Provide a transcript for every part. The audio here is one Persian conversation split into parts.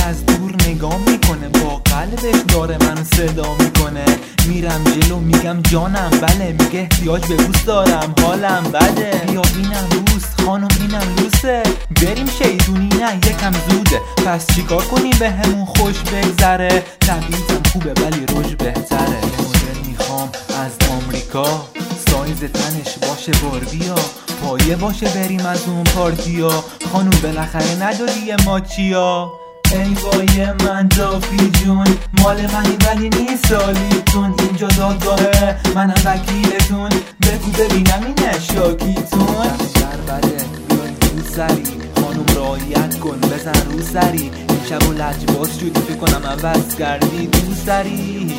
از دور نگاه میکنه، با قلبش داره منو صدا میکنه. میرم جلو میگم جانم بله، میگه احتیاج به بوس دارم حالم بده. بیا اینم بوس خانم اینم لوسه، بریم شیطونی نه یکم زوده. پس چیکار کنیم به همون خوش بگذره، طبیعتم خوبه ولی روش بهتره. یه مدل میخوام از آمریکا، سایز تنش باشه باربیا، پایه باشه بریم از اون پارتیا. خانوم بالاخره نداری یه ماچیا. ای وای من دافی جون، مال منی ولی نیست سالیتون. اینجا دادگاهه منم وکیلتون، بگو ببینم اینه شاکیتون. بده بیای تو سری، خانوم رعایت کن بزن رو سری. این شب و لجباز شدی فکر کنم عوض کردی تو سری.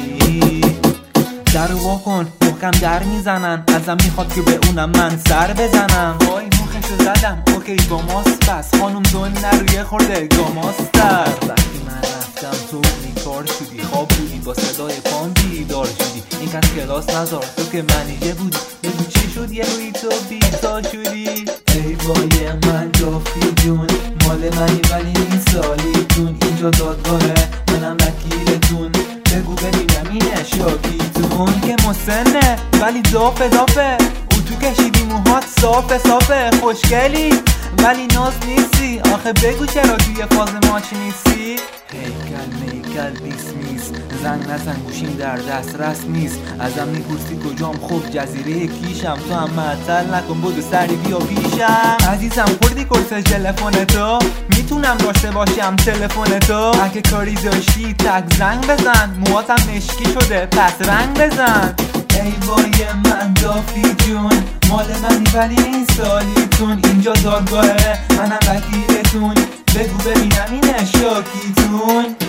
در رو وا کن محکم در میزنن، ازم میخواد که به اونم من سر بزنم. وای مخشو زدم اوکی با ماست، پس خانوم دون نروی خورده گاماستر. وقتی من رفتم تو بیکار شدی، خواب بودی با صدای پام بیدار شدی. این کس کلاس نذار تو که منیجه بودی، بگو چی شد یه روی تو بیتا شدی. ای وای من دافی جون، مال منی ولی این سالیتون. اینجا دادگاهه منم وکیلتون، بگو ببینم اینه شاکیتون. که مسنه ولی دافه او تو کشیدی موهات صافه خوشگلی ولی ناز نیستی. آخه بگو چرا توی فاز ماچ نیستی. هیکل بیس زنگ نزن گوشیم در دسترس نیست. ازم میپرسی کجام، خب جزیره کیشم. تو هم معطل نکن بدو سری بیا پیشم. عزیزم خوردی کرس تلفنتو، میتونم داشته باشم تلفنتو. اگه کاری داشتی تک زنگ بزن، موهاتم مشکی شده پس رنگ بزن. ای وای من دافی جون، مال منی ولی این سالیتون. اینجا دادگاهه منم وکیلتون، بگو ببینم اینه شاکیتون.